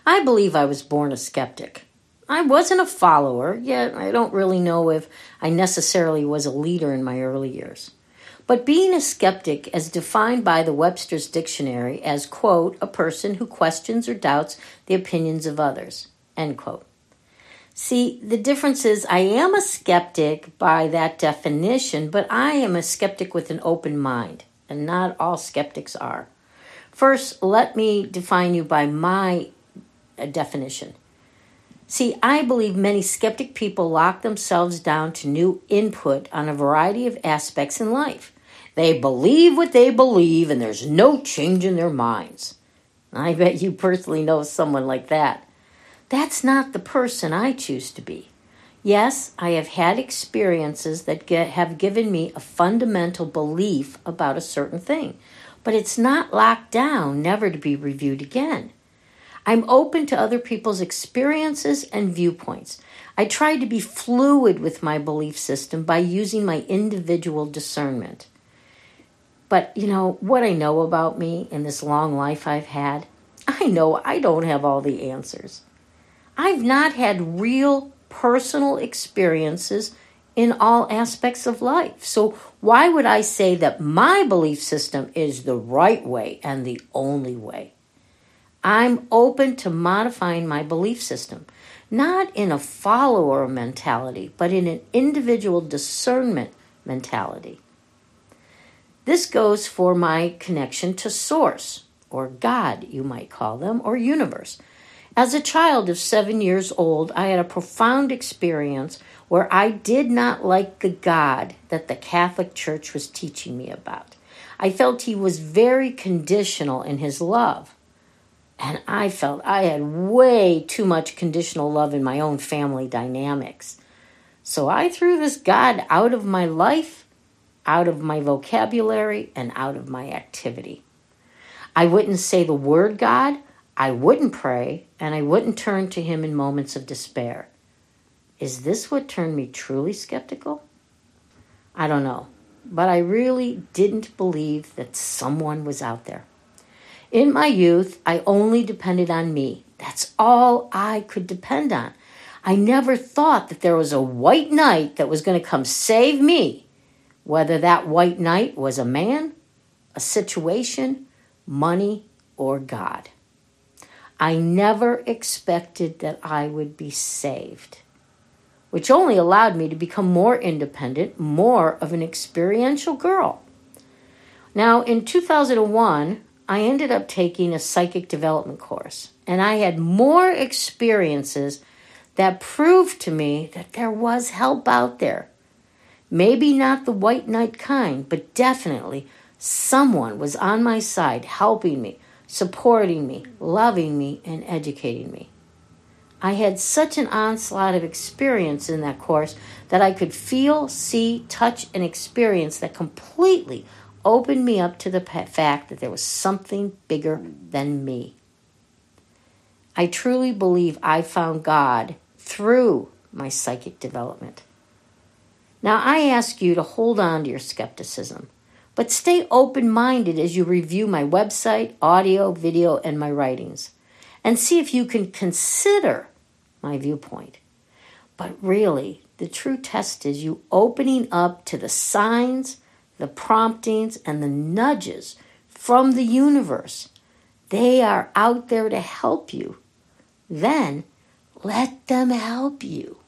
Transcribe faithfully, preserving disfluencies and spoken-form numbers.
I believe I was born a skeptic. I wasn't a follower, yet I don't really know if I necessarily was a leader in my early years. But being a skeptic, as defined by the Webster's Dictionary as, quote, a person who questions or doubts the opinions of others, end quote. See, the difference is I am a skeptic by that definition, but I am a skeptic with an open mind, and not all skeptics are. First, let me define you by my definition. See, I believe many skeptic people lock themselves down to new input on a variety of aspects in life. They believe what they believe, and there's no change in their minds. I bet you personally know someone like that. That's not the person I choose to be. Yes, I have had experiences that get, have given me a fundamental belief about a certain thing, but it's not locked down, never to be reviewed again. I'm open to other people's experiences and viewpoints. I try to be fluid with my belief system by using my individual discernment. But, you know, what I know about me in this long life I've had, I know I don't have all the answers. I've not had real personal experiences in all aspects of life. So why would I say that my belief system is the right way and the only way? I'm open to modifying my belief system, not in a follower mentality, but in an individual discernment mentality. This goes for my connection to Source, or God, you might call them, or universe. As a child of seven years old, I had a profound experience where I did not like the God that the Catholic Church was teaching me about. I felt he was very conditional in his love. And I felt I had way too much conditional love in my own family dynamics. So I threw this God out of my life, out of my vocabulary, and out of my activity. I wouldn't say the word God, I wouldn't pray, and I wouldn't turn to him in moments of despair. Is this what turned me truly skeptical? I don't know, but I really didn't believe that someone was out there. In my youth, I only depended on me. That's all I could depend on. I never thought that there was a white knight that was going to come save me, whether that white knight was a man, a situation, money, or God. I never expected that I would be saved, which only allowed me to become more independent, more of an experiential girl. Now, in two thousand one, I ended up taking a psychic development course, and I had more experiences that proved to me that there was help out there. Maybe not the white knight kind, but definitely someone was on my side helping me, supporting me, loving me, and educating me. I had such an onslaught of experience in that course that I could feel, see, touch, and experience that completely opened me up to the fact that there was something bigger than me. I truly believe I found God through my psychic development. Now, I ask you to hold on to your skepticism, but stay open-minded as you review my website, audio, video, and my writings, and see if you can consider my viewpoint. But really, the true test is you opening up to the signs, the promptings, and the nudges from the universe. They are out there to help you. Then let them help you.